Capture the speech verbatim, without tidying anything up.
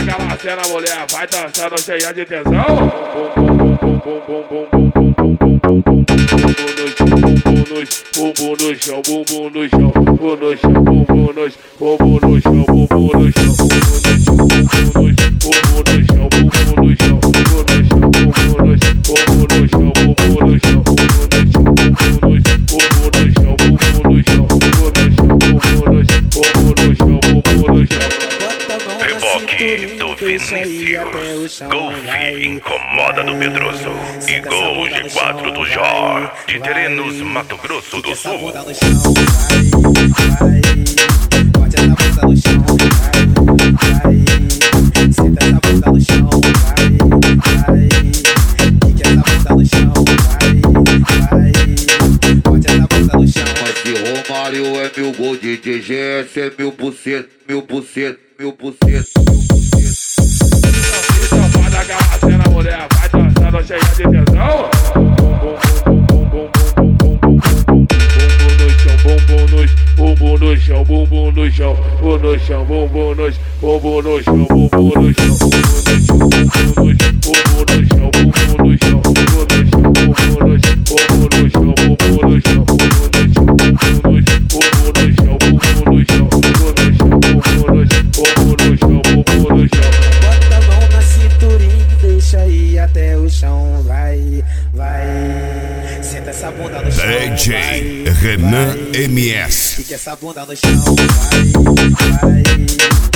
daquela cena, mulher, vai dançando cheia de tesão. Bumbum no chão, bumbum no chão, bumbum no chão, bumbum no chão, bumbum no chão, bumbum no chão, bumbum no chão, bumbum no chão, bumbum no chão, bumbum no chão, bumbum no chão, bumbum no chão, bumbum no chão, bumbum no chão. Reboque do Vinícius, Golfe incomoda do Pedroso e Gol G quatro do Jó, de Terenos, Mato Grosso do Sul. Romário é mil gol, D J G S é mil por cento, mil por cento, mil por cento. Vai daquela cena, mulher, vai dançando cheia de tesão. Bumbum no chão, bumbum no chão, bumbum no chão, bumbum no chão, bumbum no chão, bumbum no chão, bumbum no chão, bumbum no chão, bumbum no chão, bumbum no chão, bumbum no chão, bumbum no chão, bumbum no chão, bumbum no chão, bumbum no chão. Bota a mão na cinturinha, deixa ir até o chão, vai, vai. Senta essa bunda no chão, D J vai, Renan vai. M S. Fica essa bunda no chão, vai, vai.